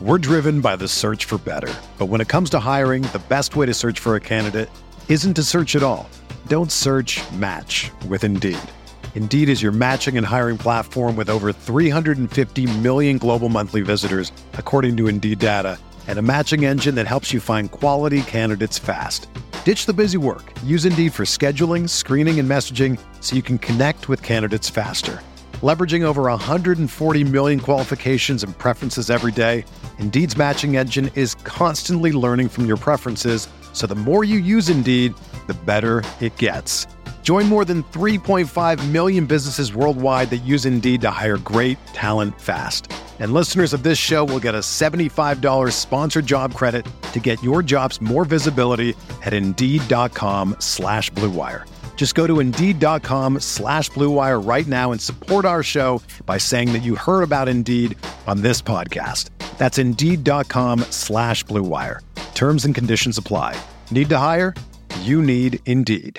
We're driven by the search for better. But when it comes to hiring, the best way to search for a candidate isn't to search at all. Don't search, match with Indeed. Indeed is your matching and hiring platform with over 350 million global monthly visitors, according to Indeed data, and a matching engine that helps you find quality candidates fast. Ditch the busy work. Use Indeed for scheduling, screening, and messaging so you can connect with candidates faster. Leveraging over 140 million qualifications and preferences every day, Indeed's matching engine is constantly learning from your preferences, so the more you use Indeed, the better it gets. Join more than 3.5 million businesses worldwide that use Indeed to hire great talent fast. And listeners of this show will get a $75 sponsored job credit to get your jobs more visibility at Indeed.com/Blue Wire. Just go to Indeed.com/Blue Wire right now and support our show by saying that you heard about Indeed on this podcast. That's Indeed.com/Blue Wire. Terms and conditions apply. Need to hire? You need Indeed.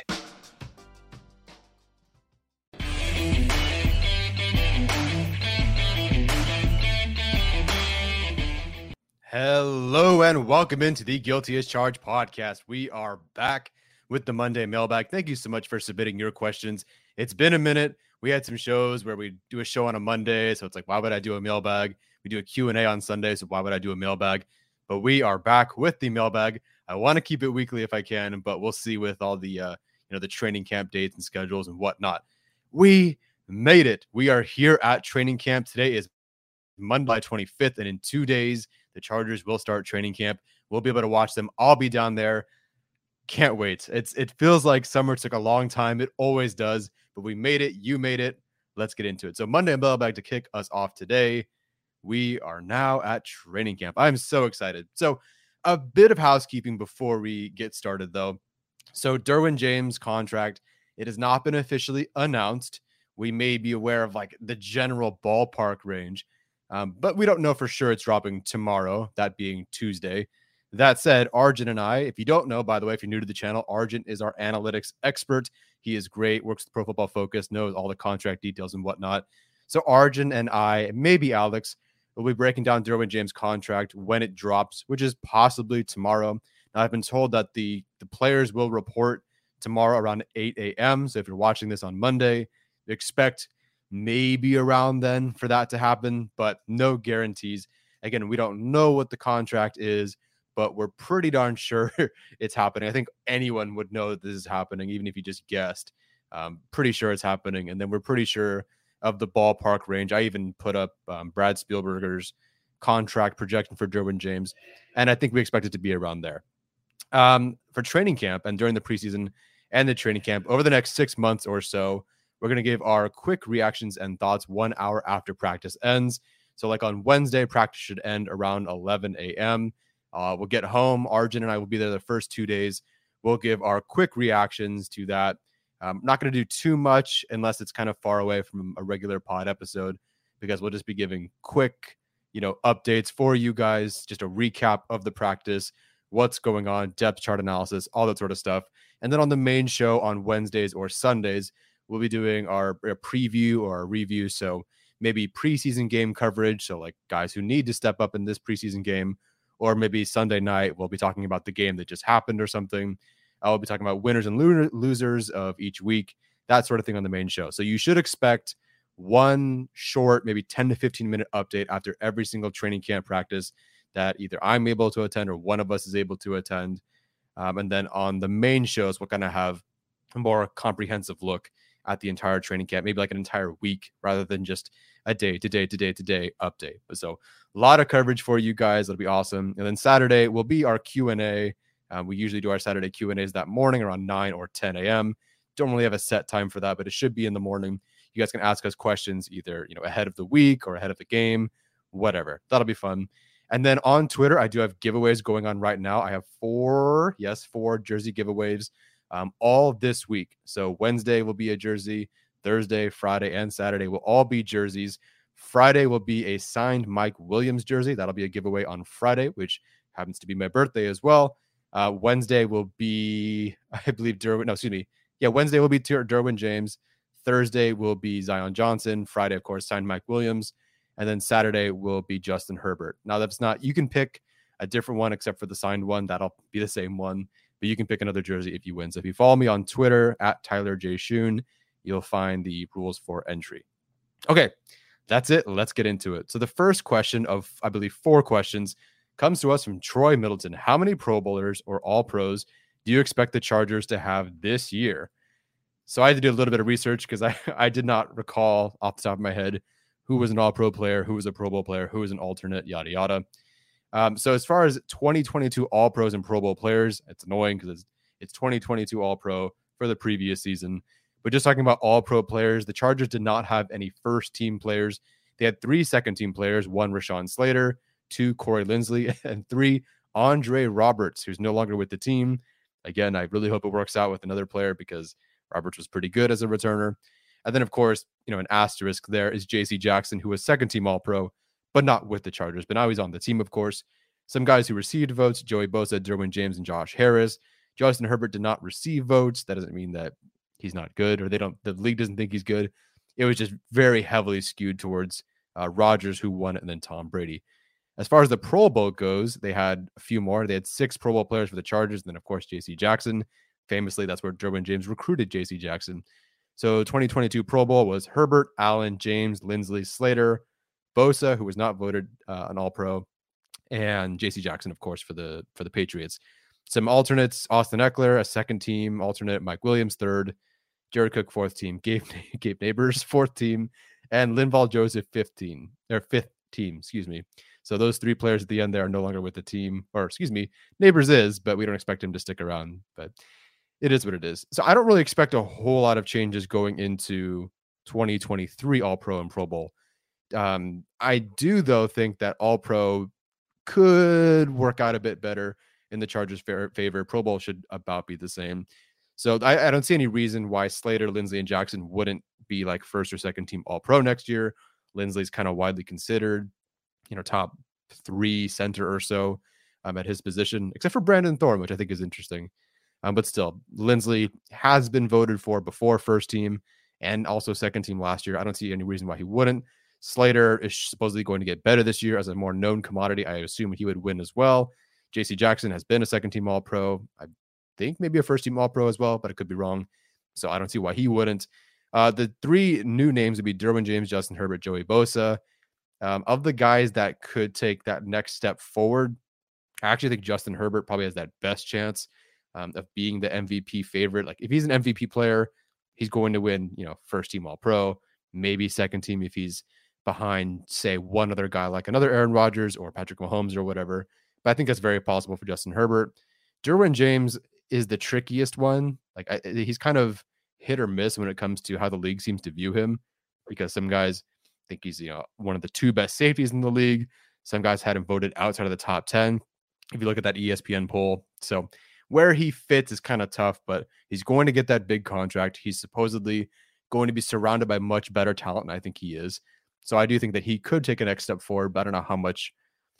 Hello and welcome into the Guilty as Charged podcast. We are back with the Monday mailbag. Thank you so much for submitting your questions. It's been a minute. We had some shows where we do a show on a Monday, so it's like, why would I do a mailbag? We do a Q&A on Sunday, so why would I do a mailbag? But we are back with the mailbag. I want to keep it weekly if I can, but we'll see with all the the training camp dates and schedules and whatnot. We made it. We are here at training camp. Today is Monday, 25th, and in 2 days, the Chargers will start training camp. We'll be able to watch them. I'll be down there. Can't wait. It feels like summer took a long time. It always does, but we made it. You made it. Let's get into it. So Monday mailbag to kick us off today. We are now at training camp. I'm so excited. So a bit of housekeeping before we get started, though. So Derwin James' contract, it has not been officially announced. We may be aware of like the general ballpark range, but we don't know for sure it's dropping tomorrow, that being Tuesday. That said, Arjun and I, if you don't know, by the way, if you're new to the channel, Arjun is our analytics expert. He is great, works with Pro Football Focus, knows all the contract details and whatnot. So Arjun and I, maybe Alex, will be breaking down Derwin James' contract when it drops, which is possibly tomorrow. Now, I've been told that the players will report tomorrow around 8 a.m. So if you're watching this on Monday, expect maybe around then for that to happen, but no guarantees. Again, we don't know what the contract is, but we're pretty darn sure it's happening. I think anyone would know that this is happening, even if you just guessed. Pretty sure it's happening. And then we're pretty sure of the ballpark range. I even put up Brad Spielberger's contract projection for Derwin James, and I think we expect it to be around there. For training camp and during the preseason and the training camp, over the next 6 months or so, we're going to give our quick reactions and thoughts 1 hour after practice ends. So like on Wednesday, practice should end around 11 a.m. We'll get home. Arjun and I will be there the first 2 days. We'll give our quick reactions to that. Not going to do too much unless it's kind of far away from a regular pod episode, because we'll just be giving quick, updates for you guys, just a recap of the practice, what's going on, depth chart analysis, all that sort of stuff. And then on the main show on Wednesdays or Sundays, we'll be doing our preview or our review. So maybe preseason game coverage. So like guys who need to step up in this preseason game, or maybe Sunday night, we'll be talking about the game that just happened or something. I'll be talking about winners and losers of each week, that sort of thing on the main show. So you should expect one short, maybe 10 to 15 minute update after every single training camp practice that either I'm able to attend or one of us is able to attend. And then on the main shows, we're going to have a more comprehensive look at the entire training camp, maybe like an entire week rather than just a day to day update. So a lot of coverage for you guys. That'll be awesome. And then Saturday will be our Q&A. We usually do our Saturday Q&As that morning around 9 or 10 a.m. Don't really have a set time for that, but it should be in the morning. You guys can ask us questions either, ahead of the week or ahead of the game, whatever. That'll be fun. And then on Twitter, I do have giveaways going on right now. I have four jersey giveaways all this week. So Wednesday will be a jersey. Thursday, Friday, and Saturday will all be jerseys. Friday will be a signed Mike Williams jersey. That'll be a giveaway on Friday, which happens to be my birthday as well. Wednesday will be, I believe, Wednesday will be Derwin James. Thursday will be Zion Johnson. Friday, of course, signed Mike Williams. And then Saturday will be Justin Herbert. Now, that's not, you can pick a different one except for the signed one. That'll be the same one, but you can pick another jersey if you win. So if you follow me on Twitter at Tyler J. Schoon, you'll find the rules for entry. Okay, that's it. Let's get into it. So the first question of, I believe, 4 questions comes to us from Troy Middleton. How many Pro Bowlers or All Pros do you expect the Chargers to have this year? So I had to do a little bit of research because I did not recall off the top of my head who was an All-Pro player, who was a Pro Bowl player, who was an alternate, yada, yada. So as far as 2022 All-Pros and Pro Bowl players, it's annoying because it's 2022 All-Pro for the previous season. But just talking about All-Pro players, the Chargers did not have any first-team players. They had 3 second-team players, 1 Rashawn Slater, 2 Corey Linsley, and 3 Andre Roberts, who's no longer with the team. Again, I really hope it works out with another player because Roberts was pretty good as a returner. And then, of course, an asterisk there is J.C. Jackson, who was second-team All-Pro, but not with the Chargers. But now he's on the team, of course. Some guys who received votes, Joey Bosa, Derwin James, and Josh Harris. Justin Herbert did not receive votes. That doesn't mean that he's not good or the league doesn't think he's good. It was just very heavily skewed towards Rodgers, who won it, and then Tom Brady. As far as the Pro Bowl goes, they had a few more. They had 6 Pro Bowl players for the Chargers. And then, of course, J.C. Jackson. Famously, that's where Derwin James recruited J.C. Jackson. So 2022 Pro Bowl was Herbert, Allen, James, Linsley, Slater, Bosa, who was not voted an All-Pro, and J.C. Jackson, of course, for the Patriots. Some alternates: Austin Eckler, a second-team alternate; Mike Williams, third; Jared Cook, fourth team; Gabe Neighbors, fourth team; and Linval Joseph, fifth team. Excuse me. So those 3 players at the end there are no longer with the team, or Neighbors is, but we don't expect him to stick around. But it is what it is. So I don't really expect a whole lot of changes going into 2023 All-Pro and Pro Bowl. I do, though, think that All-Pro could work out a bit better in the Chargers' favor. Pro Bowl should about be the same. So I don't see any reason why Slater, Linsley, and Jackson wouldn't be like first or second team All-Pro next year. Linsley's kind of widely considered, top 3 center or so at his position, except for Brandon Thorne, which I think is interesting. But still, Linsley has been voted for before first team and also second team last year. I don't see any reason why he wouldn't. Slater is supposedly going to get better this year as a more known commodity. I assume he would win as well. J.C. Jackson has been a second team All-Pro. I think maybe a first team All-Pro as well, but I could be wrong. So I don't see why he wouldn't. The 3 new names would be Derwin James, Justin Herbert, Joey Bosa. Of the guys that could take that next step forward, I actually think Justin Herbert probably has that best chance of being the MVP favorite. Like if he's an MVP player, he's going to win, first team All-Pro, maybe second team if he's behind, say, one other guy like another Aaron Rodgers or Patrick Mahomes or whatever. But I think that's very possible for Justin Herbert. Derwin James is the trickiest one. Like he's kind of hit or miss when it comes to how the league seems to view him, because some guys think he's one of the 2 best safeties in the league. Some guys had him voted outside of the top 10 if you look at that ESPN poll. So where he fits is kind of tough, but he's going to get that big contract. He's supposedly going to be surrounded by much better talent, and I think he is. So I do think that he could take a next step forward, but I don't know how much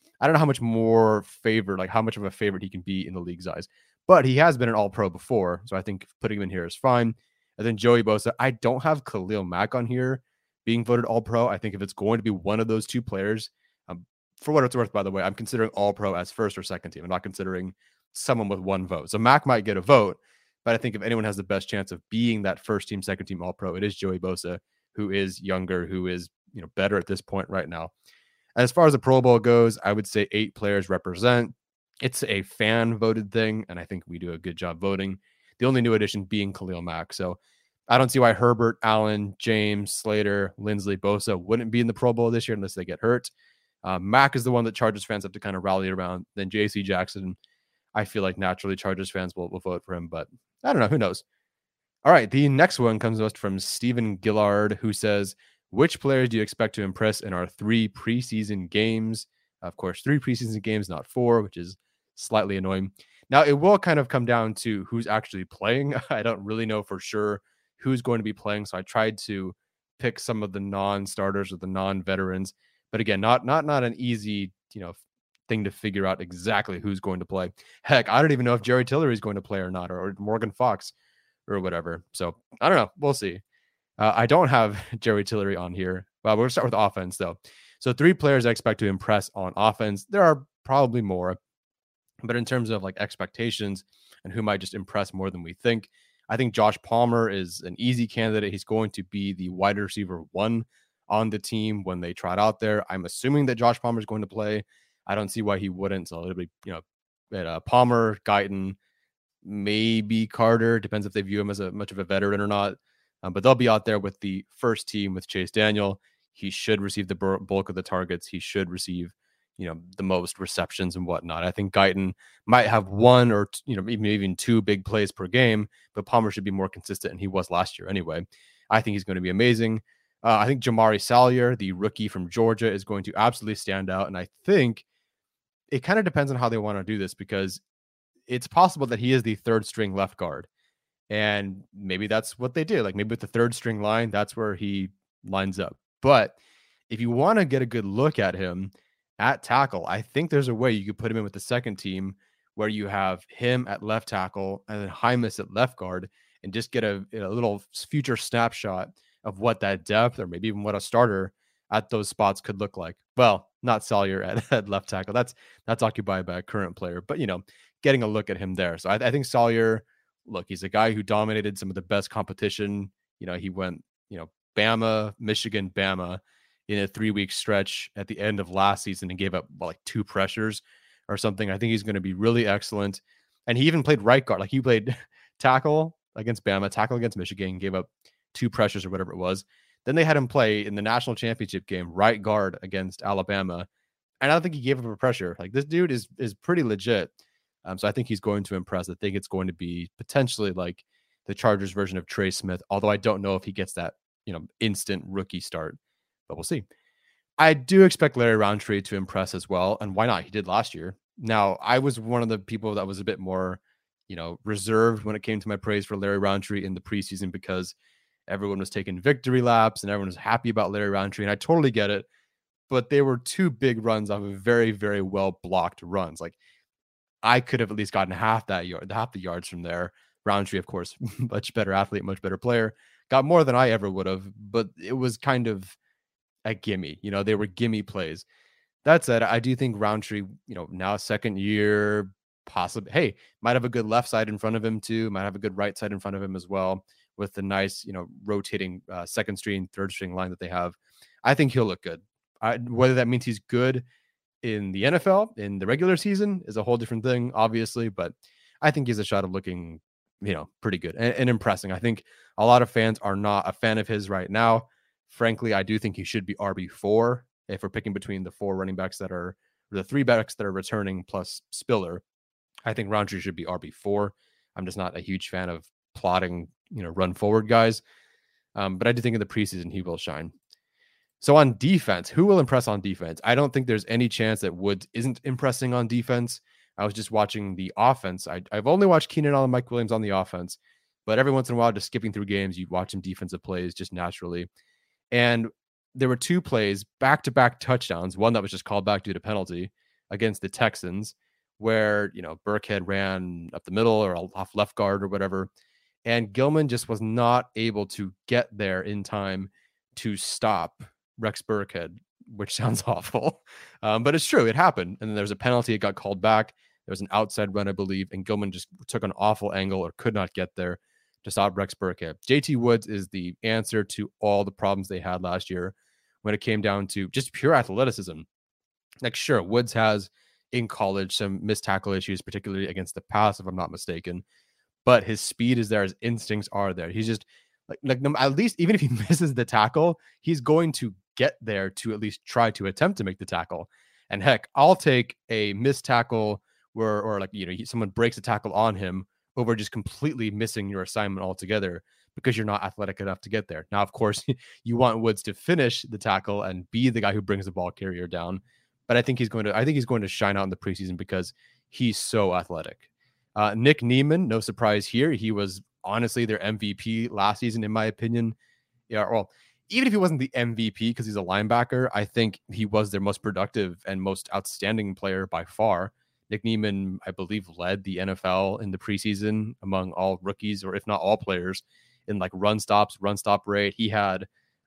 more favored, like how much of a favorite he can be in the league's eyes. But he has been an All-Pro before, so I think putting him in here is fine. And then Joey Bosa, I don't have Khalil Mack on here being voted All-Pro. I think if it's going to be one of those 2 players, for what it's worth, by the way, I'm considering All-Pro as first or second team. I'm not considering someone with 1 vote. So Mack might get a vote, but I think if anyone has the best chance of being that first team, second team All-Pro, it is Joey Bosa, who is younger, who is better at this point right now. As far as the Pro Bowl goes, I would say 8 players represent. It's a fan voted thing, and I think we do a good job voting. The only new addition being Khalil Mack. So I don't see why Herbert, Allen, James, Slater, Linsley, Bosa wouldn't be in the Pro Bowl this year unless they get hurt. Mack is the one that Chargers fans have to kind of rally around. Then J.C. Jackson, I feel like naturally Chargers fans will vote for him, but I don't know. Who knows? All right, the next one comes to us from Stephen Gillard, who says, which players do you expect to impress in our 3 preseason games? Of course, 3 preseason games, not 4, which is slightly annoying. Now, it will kind of come down to who's actually playing. I don't really know for sure who's going to be playing, so I tried to pick some of the non-starters or the non-veterans. But again, not an easy, thing to figure out exactly who's going to play. Heck, I don't even know if Jerry Tillery is going to play or not, or Morgan Fox or whatever. So I don't know. We'll see. I don't have Jerry Tillery on here. Well, we'll start with offense though. So 3 players I expect to impress on offense. There are probably more, but in terms of like expectations and who might just impress more than we think, I think Josh Palmer is an easy candidate. He's going to be the wide receiver 1 on the team when they trot out there. I'm assuming that Josh Palmer is going to play. I don't see why he wouldn't. So it'll be, Palmer, Guyton, maybe Carter. Depends if they view him as much of a veteran or not. But they'll be out there with the first team with Chase Daniel. He should receive the bulk of the targets. He should receive, the most receptions and whatnot. I think Guyton might have 1 or even 2 big plays per game, but Palmer should be more consistent, and he was last year anyway. I think he's going to be amazing. I think Jamari Salyer, the rookie from Georgia, is going to absolutely stand out, and I think it kind of depends on how they want to do this, because it's possible that he is the 3rd string left guard, and maybe that's what they did. Like maybe with the 3rd string line, that's where he lines up. But if you want to get a good look at him at tackle, I think there's a way you could put him in with the second team where you have him at left tackle and then Hymas at left guard, and just get a little future snapshot of what that depth, or maybe even what a starter at those spots could look like. Well, not Salyer at left tackle. That's occupied by a current player, but getting a look at him there. So I think Salyer, look, he's a guy who dominated some of the best competition. He went, Bama, Michigan, Bama in a 3-week stretch at the end of last season and gave up like 2 pressures or something. I think he's going to be really excellent. And he even played right guard. Like he played tackle against Bama, tackle against Michigan, gave up 2 pressures or whatever it was. Then they had him play in the national championship game, right guard against Alabama. And I don't think he gave up a pressure. Like this dude is pretty legit. So I think he's going to impress. I think it's going to be potentially like the Chargers version of Trey Smith, although I don't know if he gets that, instant rookie start, but we'll see. I do expect Larry Roundtree to impress as well. And why not? He did last year. Now, I was one of the people that was a bit more, reserved when it came to my praise for Larry Roundtree in the preseason, because everyone was taking victory laps and everyone was happy about Larry Roundtree. And I totally get it. But they were 2 big runs off of very, very well blocked runs. Like I could have at least gotten half the yards from there. Roundtree, of course, much better athlete, much better player, got more than I ever would have, but it was kind of a gimme. They were gimme plays. That said, I do think Roundtree, now 2nd year, possibly, hey, might have a good left side in front of him too, might have a good right side in front of him as well, with the nice, rotating 2nd string, 3rd string line that they have. I think he'll look good. Whether that means he's good in the NFL in the regular season is a whole different thing, obviously, but I think he has a shot of looking, pretty good and impressing. I think a lot of fans are not a fan of his right now. Frankly, I do think he should be RB4 if we're picking between the 4 running backs that are, or the 3 backs that are returning plus Spiller. I think Roundtree should be RB4. I'm just not a huge fan of plotting, run forward guys. But I do think in the preseason he will shine. So on defense, who will impress on defense? I don't think there's any chance that Woods isn't impressing on defense. I was just watching the offense. I've only watched Keenan Allen, Mike Williams on the offense, but every once in a while, just skipping through games, you watch some defensive plays just naturally. And there were 2 plays, back-to-back touchdowns, one that was just called back due to penalty against the Texans, where, Burkhead ran up the middle or off left guard or whatever. And Gilman just was not able to get there in time to stop Rex Burkhead, which sounds awful. But it's true. It happened. And then there was a penalty. It got called back. There was an outside run, I believe. And Gilman just took an awful angle or could not get there to stop Rex Burkhead. JT Woods is the answer to all the problems they had last year when it came down to just pure athleticism. Like, sure, Woods has in college some missed tackle issues, particularly against the pass, if I'm not mistaken. But his speed is there. His instincts are there. He's just like at least even if he misses the tackle, he's going to get there to at least try to attempt to make the tackle. And heck, I'll take a missed tackle where, someone breaks a tackle on him over just completely missing your assignment altogether because you're not athletic enough to get there. Now, of course, you want Woods to finish the tackle and be the guy who brings the ball carrier down. But I think he's going to shine out in the preseason because he's so athletic. Nick Neiman, no surprise here. He was honestly their MVP last season, in my opinion. Yeah, well, even if he wasn't the MVP because he's a linebacker, I think he was their most productive and most outstanding player by far. Nick Neiman, I believe, led the NFL in the preseason among all rookies, or if not all players, in like run stop rate. He had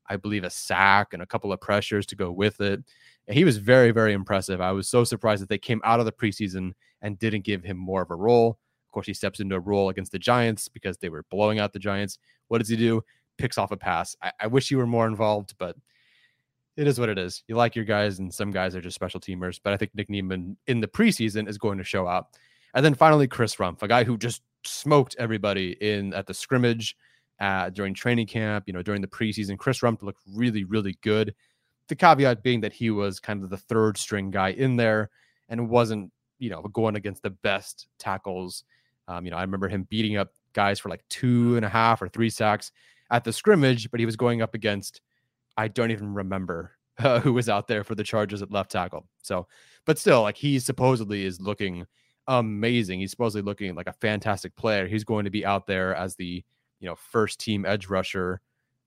I believe a sack and a couple of pressures to go with it. And he was very, very impressive. I was so surprised that they came out of the preseason and didn't give him more of a role. Of course, he steps into a role against the Giants because they were blowing out the Giants. What does he do? Picks off a pass. I wish he were more involved, but it is what it is. You like your guys, and some guys are just special teamers. But I think Nick Niemann in the preseason is going to show out. And then finally, Chris Rumph, a guy who just smoked everybody at the scrimmage during training camp, during the preseason. Chris Rumph looked really, really good. The caveat being that he was kind of the third string guy in there and wasn't, going against the best tackles. I remember him beating up guys for like 2.5 or 3 sacks at the scrimmage, but he was going up against, I don't even remember who was out there for the Chargers at left tackle. So, but still, like, he supposedly is looking amazing. He's supposedly looking like a fantastic player. He's going to be out there as the, first team edge rusher.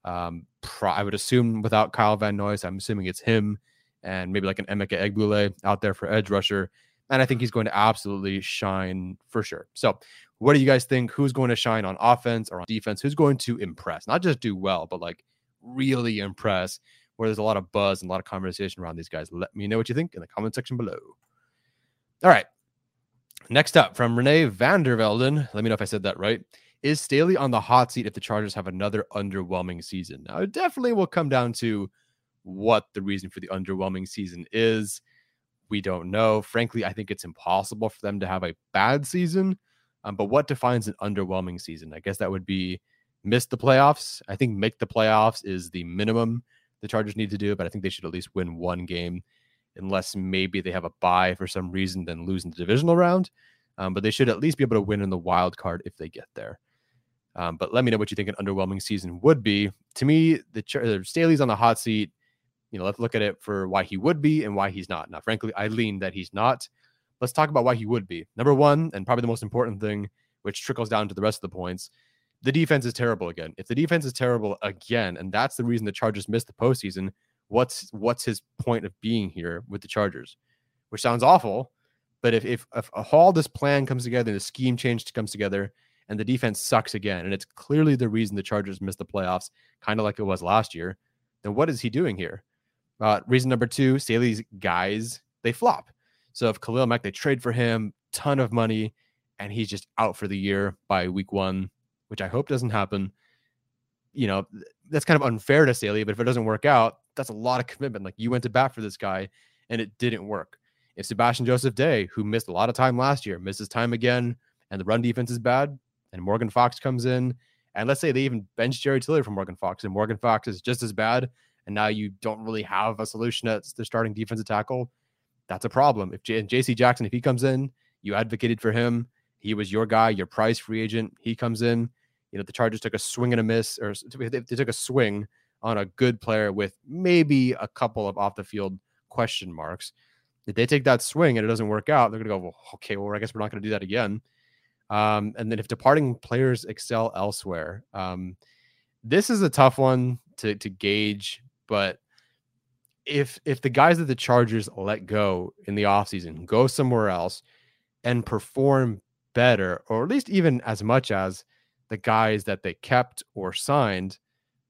I would assume without Kyle Van Noy, I'm assuming it's him and maybe like an Emeka Egbule out there for edge rusher. And I think he's going to absolutely shine for sure. So what do you guys think? Who's going to shine on offense or on defense? Who's going to impress? Not just do well, but like really impress, where there's a lot of buzz and a lot of conversation around these guys. Let me know what you think in the comment section below. All right. Next up from Renee Vandervelden. Let me know if I said that right. Is Staley on the hot seat if the Chargers have another underwhelming season? Now, it definitely will come down to what the reason for the underwhelming season is. We don't know. Frankly, I think it's impossible for them to have a bad season. But what defines an underwhelming season? I guess that would be miss the playoffs. I think make the playoffs is the minimum the Chargers need to do, but I think they should at least win one game, unless maybe they have a bye for some reason, then lose in the divisional round. But they should at least be able to win in the wild card if they get there. But let me know what you think an underwhelming season would be. To me, Staley's on the hot seat. Let's look at it for why he would be and why he's not. Now, frankly, I lean that he's not. Let's talk about why he would be. Number one, and probably the most important thing, which trickles down to the rest of the points, the defense is terrible again. If the defense is terrible again, and that's the reason the Chargers missed the postseason, what's his point of being here with the Chargers? Which sounds awful, but if all this plan comes together and the scheme change comes together and the defense sucks again, and it's clearly the reason the Chargers missed the playoffs, kind of like it was last year, then what is he doing here? Reason number two, Staley's guys, they flop. So if Khalil Mack, they trade for him, ton of money, and he's just out for the year by week 1, which I hope doesn't happen. That's kind of unfair to Staley, but if it doesn't work out, that's a lot of commitment. Like, you went to bat for this guy and it didn't work. If Sebastian Joseph Day, who missed a lot of time last year, misses time again, and the run defense is bad, and Morgan Fox comes in, and let's say they even bench Jerry Tillery for Morgan Fox, and Morgan Fox is just as bad, and now you don't really have a solution at the starting defensive tackle, that's a problem. If J.C. Jackson, if he comes in, you advocated for him, he was your guy, your prize free agent, he comes in, the Chargers took a swing and a miss, or they took a swing on a good player with maybe a couple of off the field question marks. If they take that swing and it doesn't work out, they're going to go, well, okay, well, I guess we're not going to do that again. And then if departing players excel elsewhere, this is a tough one to gauge, but if the guys that the Chargers let go in the offseason go somewhere else and perform better, or at least even as much as the guys that they kept or signed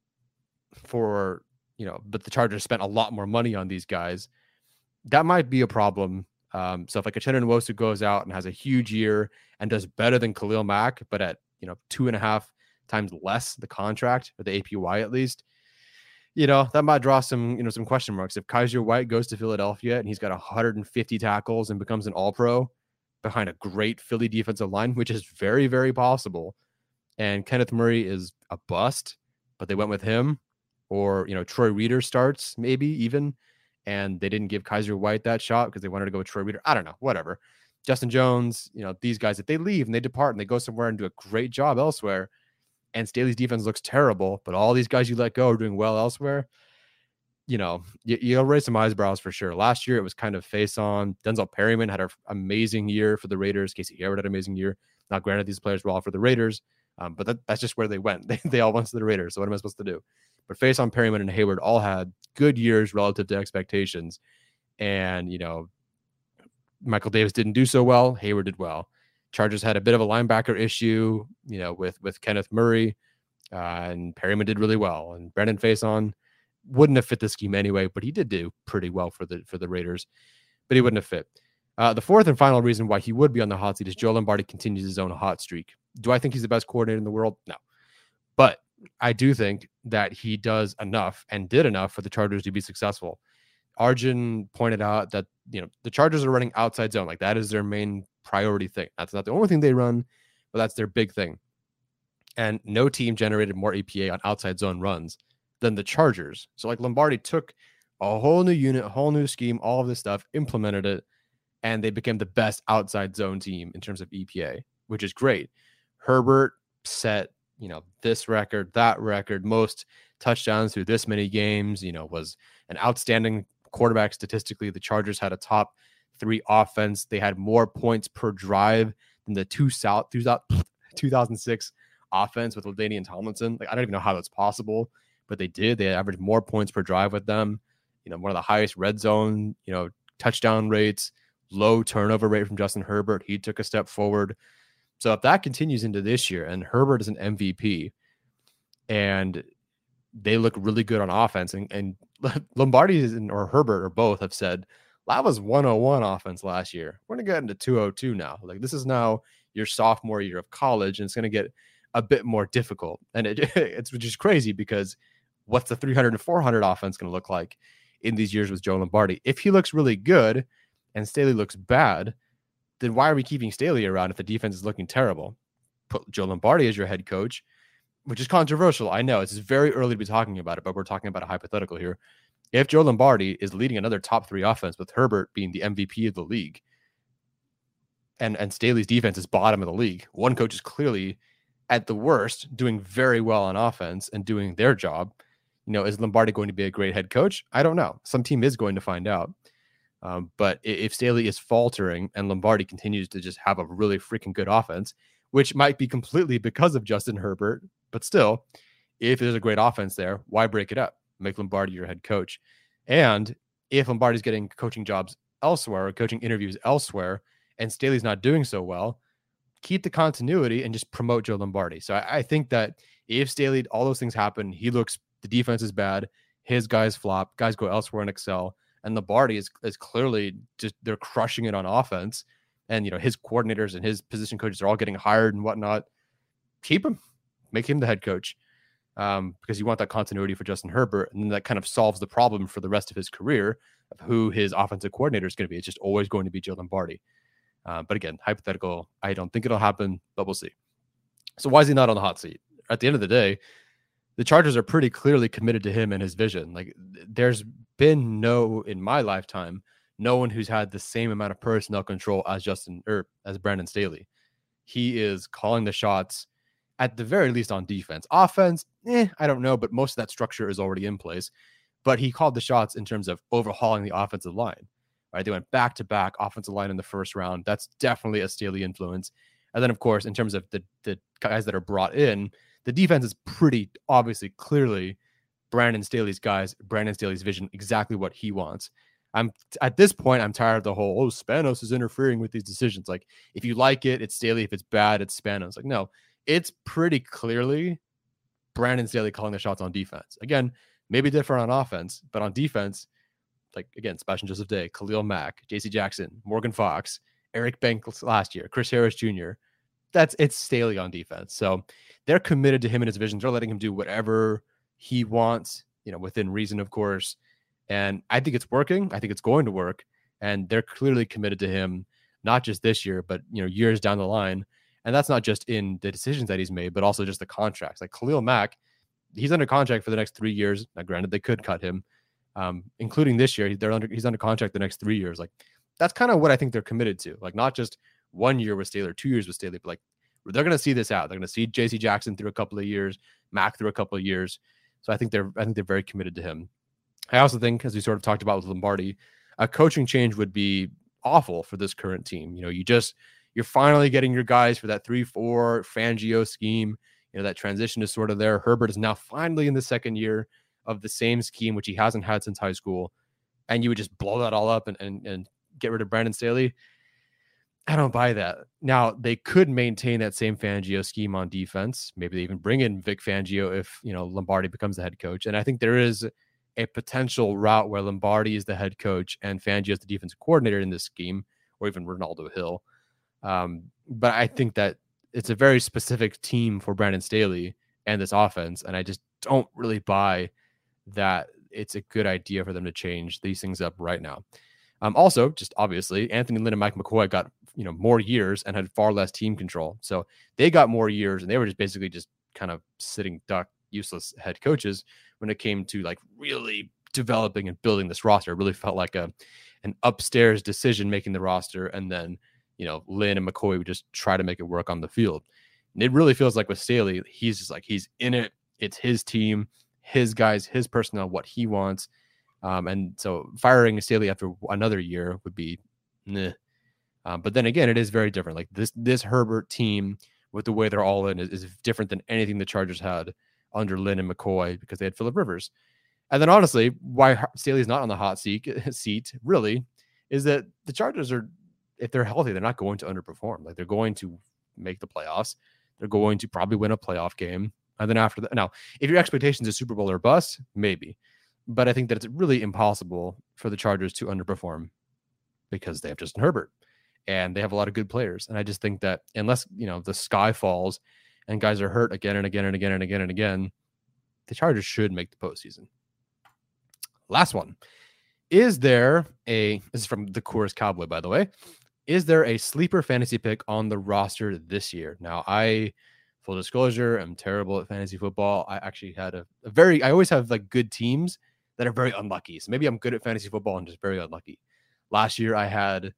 for, but the Chargers spent a lot more money on these guys, that might be a problem. So if like Uchenna Nwosu goes out and has a huge year and does better than Khalil Mack, but at 2.5 times less the contract, or the APY at least, that might draw some some question marks. If Kaiser White goes to Philadelphia and he's got 150 tackles and becomes an All-Pro behind a great Philly defensive line, which is very, very possible, and Kenneth Murray is a bust, but they went with him, or Troy Reeder starts maybe even, and they didn't give Kaiser White that shot because they wanted to go with Troy Reeder. I don't know, whatever. Justin Jones, these guys, if they leave and they depart and they go somewhere and do a great job elsewhere, and Staley's defense looks terrible, but all these guys you let go are doing well elsewhere, you'll raise some eyebrows for sure. Last year, it was kind of face on. Denzel Perryman had an amazing year for the Raiders. Casey Hayward had an amazing year. Now, granted, these players were all for the Raiders, but that's just where they went. They all went to the Raiders, so what am I supposed to do? But face on, Perryman and Hayward all had good years relative to expectations. And, Michael Davis didn't do so well. Hayward did well. Chargers had a bit of a linebacker issue, with Kenneth Murray, and Perryman did really well. And Brandon Faison, wouldn't have fit the scheme anyway, but he did do pretty well for the Raiders, but he wouldn't have fit. The fourth and final reason why he would be on the hot seat is Joe Lombardi continues his own hot streak. Do I think he's the best coordinator in the world? No. But I do think that he does enough and did enough for the Chargers to be successful. Arjun pointed out that, the Chargers are running outside zone. Like, that is their main priority thing. That's not the only thing they run, but that's their big thing. And no team generated more EPA on outside zone runs than the Chargers. So, like, Lombardi took a whole new unit, a whole new scheme, all of this stuff, implemented it, and they became the best outside zone team in terms of EPA, which is great. Herbert set, this record, that record, most touchdowns through this many games, was an outstanding quarterback statistically. The Chargers had a top 3 offense. They had more points per drive than the 2006 offense with LaDainian Tomlinson. Like, I don't even know how that's possible, but they did. They averaged more points per drive with them. One of the highest red zone, touchdown rates, low turnover rate from Justin Herbert. He took a step forward. So if that continues into this year and Herbert is an MVP and they look really good on offense, and Lombardi or Herbert or both have said, that was 101 offense last year. We're going to get into 202 now. Like, this is now your sophomore year of college, and it's going to get a bit more difficult. And it's just crazy because what's the 300 and 400 offense going to look like in these years with Joe Lombardi? If he looks really good and Staley looks bad, then why are we keeping Staley around if the defense is looking terrible? Put Joe Lombardi as your head coach, which is controversial. I know it's very early to be talking about it, but we're talking about a hypothetical here. If Joe Lombardi is leading another top 3 offense with Herbert being the MVP of the league and Staley's defense is bottom of the league, one coach is clearly at the worst doing very well on offense and doing their job. Is Lombardi going to be a great head coach? I don't know. Some team is going to find out. But if Staley is faltering and Lombardi continues to just have a really freaking good offense, which might be completely because of Justin Herbert, but still, if there's a great offense there, why break it up? Make Lombardi your head coach. And if Lombardi's getting coaching jobs elsewhere or coaching interviews elsewhere and Staley's not doing so well, keep the continuity and just promote Joe Lombardi. So I think that if Staley, all those things happen, the defense is bad, his guys flop, guys go elsewhere and excel, and Lombardi is clearly just, they're crushing it on offense. And, his coordinators and his position coaches are all getting hired and whatnot. Keep him, make him the head coach, because you want that continuity for Justin Herbert. And then that kind of solves the problem for the rest of his career of who his offensive coordinator is going to be. It's just always going to be Joe Lombardi. But again, hypothetical, I don't think it'll happen, but we'll see. So why is he not on the hot seat? At the end of the day, the Chargers are pretty clearly committed to him and his vision. Like, there's been in my lifetime, no one who's had the same amount of personnel control as as Brandon Staley. He is calling the shots at the very least on defense. Offense, I don't know, but most of that structure is already in place. But he called the shots in terms of overhauling the offensive line. Right? They went back-to-back offensive line in the first round. That's definitely a Staley influence. And then, of course, in terms of the guys that are brought in, the defense is pretty obviously, clearly Brandon Staley's guys, Brandon Staley's vision, exactly what he wants. At this point, I'm tired of the whole, Spanos is interfering with these decisions. Like, if you like it, it's Staley. If it's bad, it's Spanos. Like, no, it's pretty clearly Brandon Staley calling the shots on defense. Again, maybe different on offense, but on defense, like, again, Sebastian Joseph Day, Khalil Mack, JC Jackson, Morgan Fox, Eric Banks last year, Chris Harris Jr. It's Staley on defense. So they're committed to him and his vision. They're letting him do whatever he wants, within reason, of course. And I think it's working. I think it's going to work. And they're clearly committed to him, not just this year, but, years down the line. And that's not just in the decisions that he's made, but also just the contracts. Like Khalil Mack, he's under contract for the next 3 years. Now, granted, they could cut him, including this year. He's under contract the next 3 years. Like, that's kind of what I think they're committed to. Like, not just 1 year with Staley or 2 years with Staley, but like, they're going to see this out. They're going to see JC Jackson through a couple of years, Mack through a couple of years. So I think they're very committed to him. I also think, as we sort of talked about with Lombardi, a coaching change would be awful for this current team. You're finally getting your guys for that 3-4 Fangio scheme. That transition is sort of there. Herbert is now finally in the second year of the same scheme, which he hasn't had since high school. And you would just blow that all up and get rid of Brandon Staley. I don't buy that. Now, they could maintain that same Fangio scheme on defense. Maybe they even bring in Vic Fangio if, Lombardi becomes the head coach. And I think there is a potential route where Lombardi is the head coach and Fangio is the defensive coordinator in this scheme, or even Ronaldo Hill. But I think that it's a very specific team for Brandon Staley and this offense, and I just don't really buy that it's a good idea for them to change these things up right now. Also, just obviously, Anthony Lynn and Mike McCoy got more years and had far less team control, so they got more years, and they were just basically just kind of sitting duck, useless head coaches when it came to like really developing and building this roster. It really felt like an upstairs decision making the roster, and then Lynn and McCoy would just try to make it work on the field. And it really feels like with Staley, he's just like he's in it. It's his team, his guys, his personnel, what he wants. And so firing Staley after another year would be nah. But then again, it is very different. Like this Herbert team with the way they're all in is different than anything the Chargers had under Lynn and McCoy because they had Phillip Rivers. And then honestly, why Staley's not on the hot seat really is that the Chargers are, if they're healthy, they're not going to underperform. Like they're going to make the playoffs. They're going to probably win a playoff game. And then after that, now, if your expectations are Super Bowl or bust, maybe. But I think that it's really impossible for the Chargers to underperform because they have Justin Herbert and they have a lot of good players. And I just think that unless, the sky falls and guys are hurt again and again and again and again and again, the Chargers should make the postseason. Last one. This is from the Coors Cowboy, by the way. Is there a sleeper fantasy pick on the roster this year? Now, full disclosure, I'm terrible at fantasy football. I actually had I always have like good teams that are very unlucky. So maybe I'm good at fantasy football and just very unlucky. Last year I had,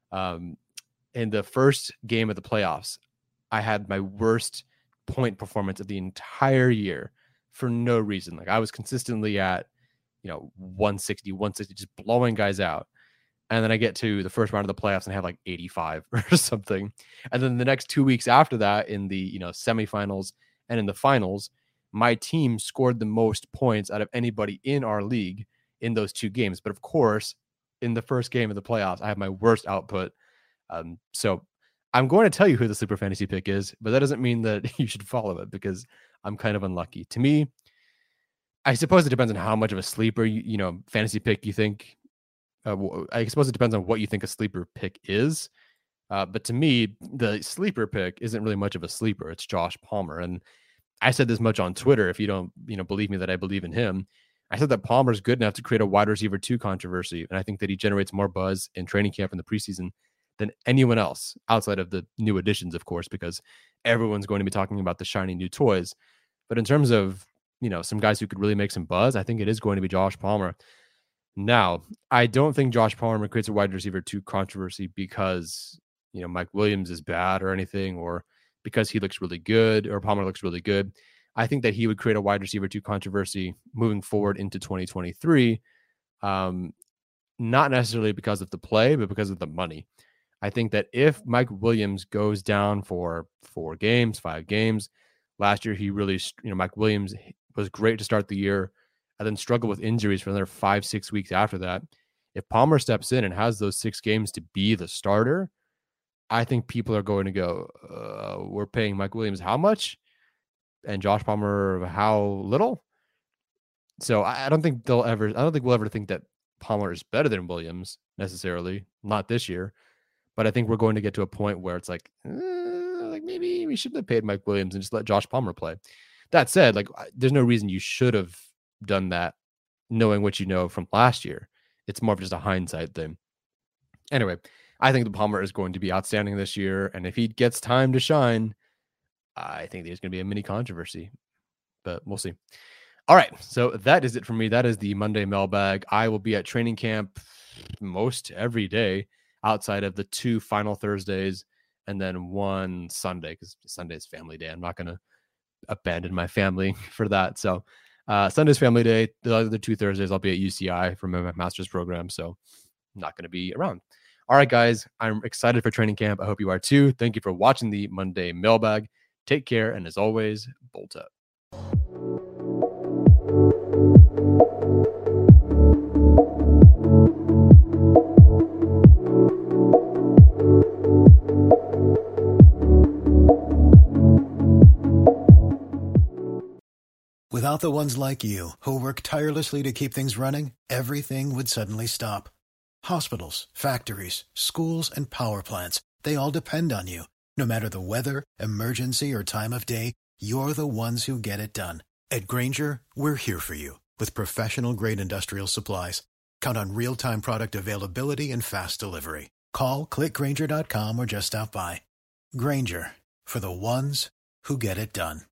in the first game of the playoffs, I had my worst point performance of the entire year for no reason. Like I was consistently at, 160, just blowing guys out. And then I get to the first round of the playoffs and I have like 85 or something. And then the next 2 weeks after that in the, semifinals and in the finals, my team scored the most points out of anybody in our league in those 2 games. But of course, in the first game of the playoffs, I have my worst output. So I'm going to tell you who the sleeper fantasy pick is, but that doesn't mean that you should follow it because I'm kind of unlucky. To me, I suppose it depends on how much of a sleeper, fantasy pick you think. I suppose it depends on what you think a sleeper pick is. But to me, the sleeper pick isn't really much of a sleeper. It's Josh Palmer. And I said this much on Twitter. If you don't, believe me that I believe in him, I said that Palmer's good enough to create a wide receiver 2 controversy. And I think that he generates more buzz in training camp in the preseason than anyone else outside of the new additions, of course, because everyone's going to be talking about the shiny new toys. But in terms of, some guys who could really make some buzz, I think it is going to be Josh Palmer. Now, I don't think Josh Palmer creates a wide receiver 2 controversy because, Mike Williams is bad or anything, or because he looks really good or Palmer looks really good. I think that he would create a wide receiver 2 controversy moving forward into 2023. Not necessarily because of the play, but because of the money. I think that if Mike Williams goes down for 4 games, 5 games, last year he really, Mike Williams was great to start the year and then struggle with injuries for another 5-6 weeks after that. If Palmer steps in and has those 6 games to be the starter, I think people are going to go, we're paying Mike Williams how much? And Josh Palmer how little? So I don't think we'll ever think that Palmer is better than Williams necessarily, not this year. But I think we're going to get to a point where it's like maybe we shouldn't have paid Mike Williams and just let Josh Palmer play. That said, there's no reason you should have done that knowing what you know from last year. It's more of just a hindsight thing. Anyway, I think the Palmer is going to be outstanding this year. And if he gets time to shine, I think there's going to be a mini controversy, but we'll see. All right. So that is it for me. That is the Monday mailbag. I will be at training camp most every day outside of the 2 final Thursdays and then 1 Sunday, because Sunday is family day. I'm not going to abandon my family for that. So Sunday's family day. The other 2 Thursdays, I'll be at UCI for my master's program. So I'm not going to be around. All right, guys, I'm excited for training camp. I hope you are too. Thank you for watching the Monday mailbag. Take care. And as always, bolt up. With Without the ones like you, who work tirelessly to keep things running, everything would suddenly stop. Hospitals, factories, schools, and power plants, they all depend on you. No matter the weather, emergency, or time of day, you're the ones who get it done. At Grainger, we're here for you with professional-grade industrial supplies. Count on real-time product availability and fast delivery. Call, click Grainger.com, or just stop by. Grainger, for the ones who get it done.